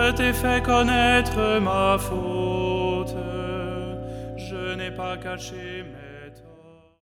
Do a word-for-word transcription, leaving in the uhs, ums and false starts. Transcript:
je t'ai fait connaître ma faute. Je n'ai pas caché mes